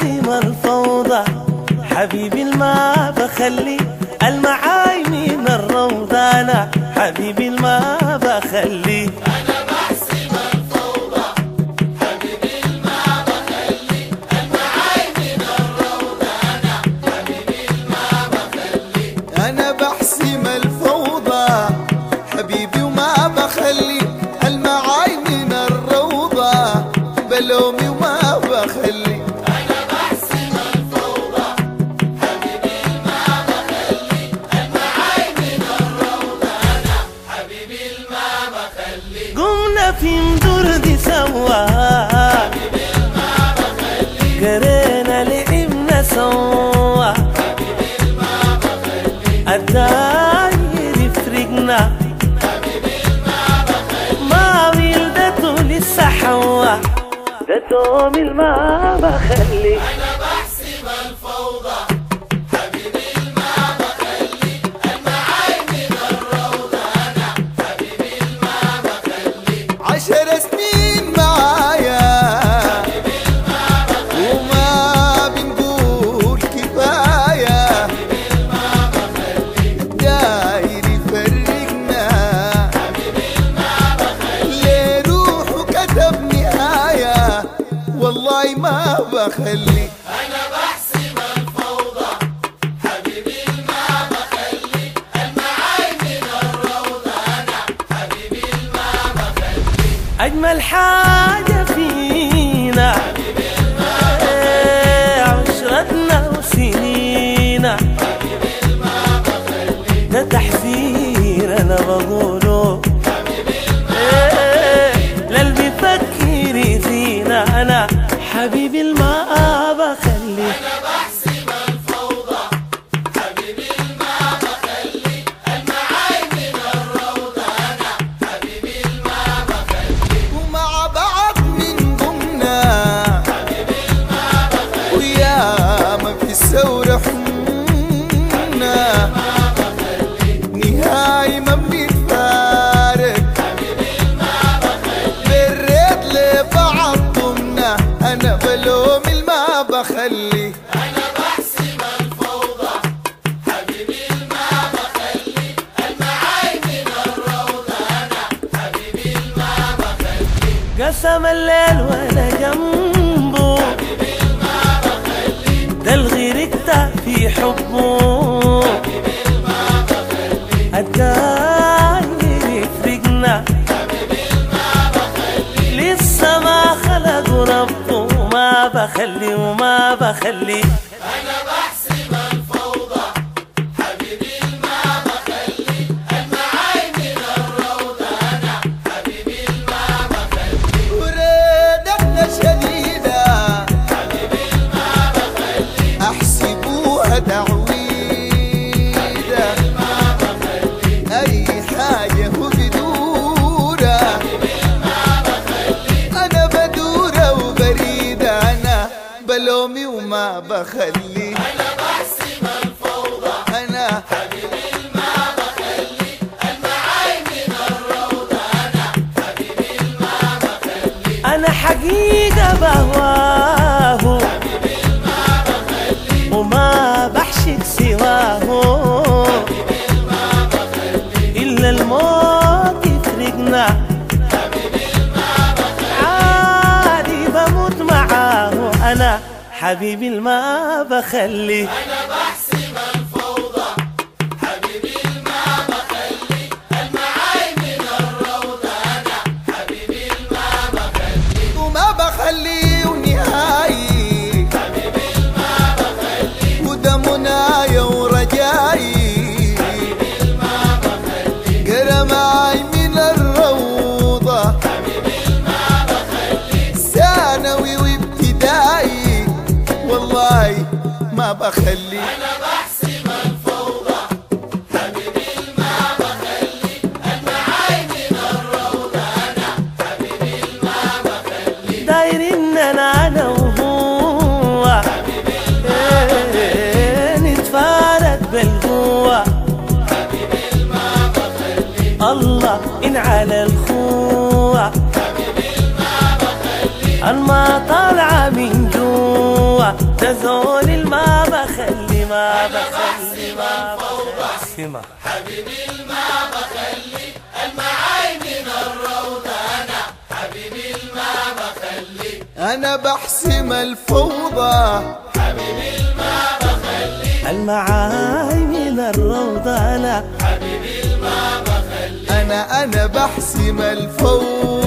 بحسم الفوضى حبيبي ما بخلي المعاي من الروضة. أنا حبيبي ما بخلي أنا بحسم الفوضى حبيبي وما بخلي المعاي من الروضة بلومي وما بخلي. أنا بحسم الفوضى حبيبي ما بخلي المعاي من الروضة. أنا حبيبي ما بخلي قمنا في مدردي سوا حبيبي ما بخلي قرينا لعبنا سوا الداير يفرقنا ما ولدته لسه حوا دتهم ما بخلي. أنا بحسم الفوضى حبيبي ما بخلي المعاي من الروضة. أنا حبيبي ما بخلي 10 سنين معايا حبيبي ما بخلي وما بنقول كفاية داير يفرقنا ليه روحه كتب نهاية والله ما بخلي. أنا بحسم الفوضى حبيبي ما بخلي المعاي من الروضة. أنا حبيبي ما بخلي أجمل حاجة فينا عشرتنا وسنينا ده تحذير أنا بقوله للي بيفكر يزينا. أنا حبيبي ما بخلي أنا بحسم الفوضى حبيبي ما بخلي المعاي من الروضة. أنا حبيبي ما بخلي ومع بعض من ضمنا حبيبي ما بخلي ويا ما في الثورة حمنا نهاية ما بنتفارق بالريت لبعض ضمنا. أنا بلوم ما بخلي أنا بحسم الفوضى حبيبي ما بخلي المعاي من الروضة. أنا حبيبي ما بخلي قسم الليل وأنا جنبه حبيبي ما بخلي ده الغيركتا في حبه الداير يفرقنا لسه ما خلق ربه ما بخلي وما بخلي. أنا بحسم الفوضى حبيبي ما بخلي المعاي من الروضة. أنا حبيبي ما بخلي وريدتنا شديدة حبيبي ما بخلي أحسبوها تعويدة ما بخلي أي حاجة وبدورة أنا بدورة وبريدة. أنا بلومي وما بخلي أنا بحسم الفوضى أنا حبيبي ما بخلي المعاي من الروضة. أنا حبيبي ما بخلي أنا حقيقة بهواه حبيبي ما بخلي وما بحشد سواه ما بخلي إلا الموت يفرقنا حبيبي ما بخلي عادي بموت معاه. أنا حبيبي ما بخلي أنا بحسم الفوضى حبيبي ما بخلي المعاي من الروضة. أنا حبيبي ما بخلي وما بخلي ونهايي حبيبي ما بخلي وده منايا ورجاي ما بخلي قرا معي من الروضة حبيبي ما بخلي ثانوي وابتدائي والله ما بخلي. أنا بحسم الفوضى حبيبي ما بخلي المعاي من الروضة. أنا حبيبي ما بخلي دايرين أنا وهو نتفارق بالقوة الله إن على الخوة الما طالعة من جوا ده زول ما بخلي ما بخلي ما بخلي حبيبي الما بخلي المعاي من الروضة أنا حبيبي الما بخلي أنا بحسم الفوضى حبيبي الما بخلي المعاي من الروضة أنا حبيبي الما بخلي أنا بحسم الفوضى